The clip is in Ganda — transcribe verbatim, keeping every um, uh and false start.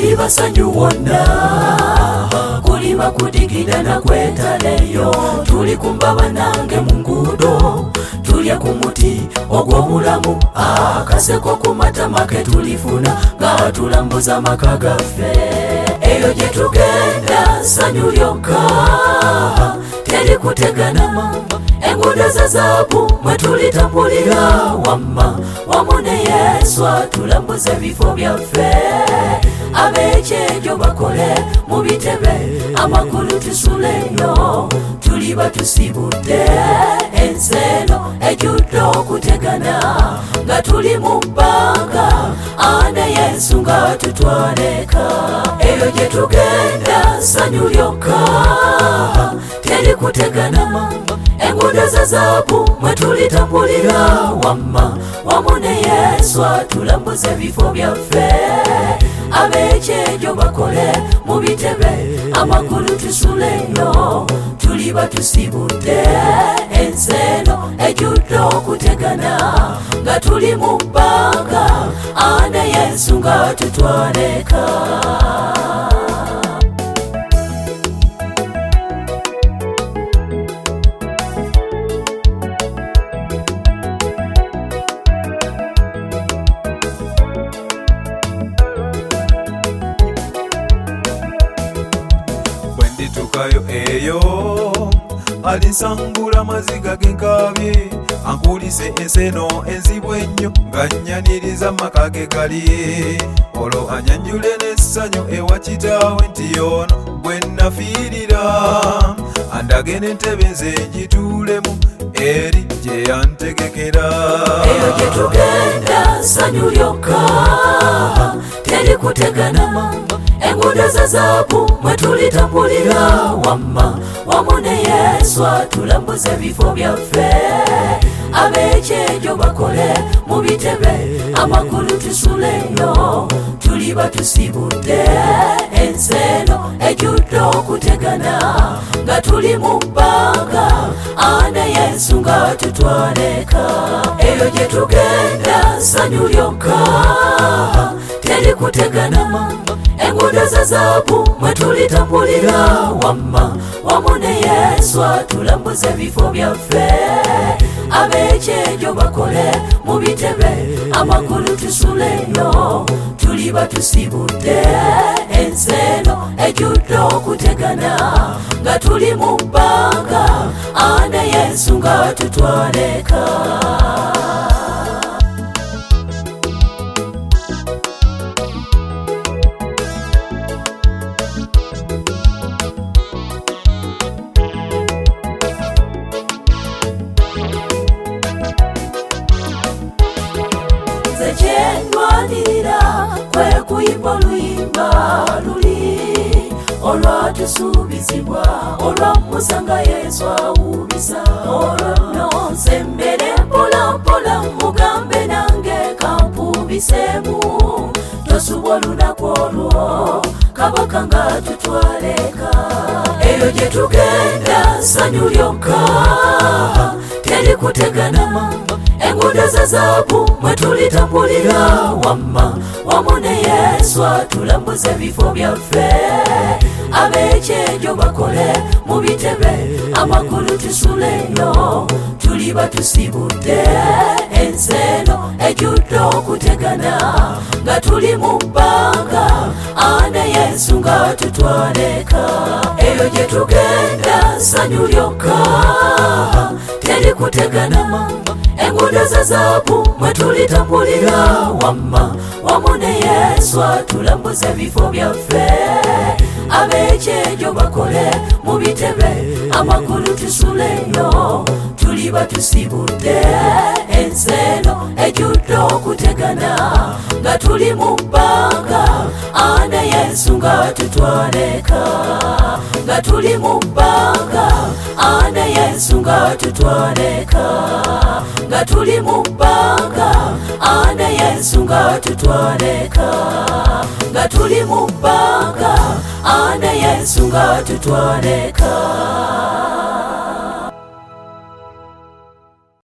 tuli basanyu wonna kuli bakudigida na kwetaleyo tuli kumbaba nange mu nguudo tulya ku muti ogw'obulamu akaseko ku matama ke tulifuna nga tulambuza amaka gaffe eyo gye tugenda sanyu lyokka teri kutegana enguudo za zaabu mwe tulitambulira wamma wamu ne Yesu atulambuza ebifo byaffe ab'ekyejo bakole mu bitebe amakulu tusuleyo tuli batusibudde ensi eno ejjudde okutegana nga tuli mu bbanga ane Yesu nga tutwaleka eyo gye tugenda sanyu lyokka teri kutegana enguudo za zaabu mwe tulitambulira wamma wamu ne Yesu atulambuza ebifo byaffe ab'ekyejo bakole mu bitebe amakulu tusuleyo tuli batusibudde ensi eno ejjudde okutegana nga tuli mu bbanga ane Yesu nga tutwaleka tukayo eyo alisangula maziga genkabye ankulise ensi eno enzibu ennyo nga nnyaniriza amaka ge gali olwo anyanjule n'essanyu ewa kitaawe nti yono bwe nafiirira andage n'entebe nze ngituulemu eri gye yantegekera eyo gye tugenda sanyu lyokka teri kutegana enguudo za zaabu mwe tulitambulira wamma wamu ne Yesu atulambuza ebifo byaffe ab'ekyejo bakole mu bitebe amakulu tusuleyo tuli batusibudde ensi eno ejjudde okutegana nga tuli mu bbanga ane Yesu nga tutwaleka eyo gye tugenda sanyu lyokka teri kutegana enguudo za zaabu mwe tulitambulira wamma wamu ne Yesu atulambuza ebifo byaffe ab'ekyejo bakole mu bitebe amakulu tusuleyo tuli batusibudde ensi eno ejjudde okutegana nga tuli mu bbanga ane Yesu nga tutwaleka kyendwanirira kwe kuyimba oluyimba luli olwatusuubizibwa olwamusanga Yesu awubiza olwo nno nsembere mpolampola mugambe nange kampubisemu tosubwa olunaku olwo kabaka nga tutwaleka eyo gye tugenda sanyu lyokka teri kutegana enguudo za zaabu mwe tulitambulira wamma wamu ne Yesu atulambuza ebifo byaffe ab'ekyejo bakole mu bitebe amakulu tusuleyo tuli batusibudde ensi eno ejjudde okutegana nga tuli mu bbanga ane Yesu nga tutwaleka eyo gye tugenda sanyu lyokka teri kutegana enguudo za zaabu mwe tulitambulira wamma wamu ne Yesu atulambuza ebifo byaffe ab'ekyejo bakole mu bitebe amakulu tusuleyo tuli batusibudde ensi eno ejjudde okutegana nga tuli mu bbanga ane Yesu nga tutwaleka nga tuli mu bbanga ane Yesu nga tutwaleka nga tuli mu bbanga ane Yesu nga tutwaleka nga tuli mu bbanga ane Yesu nga tutwaleka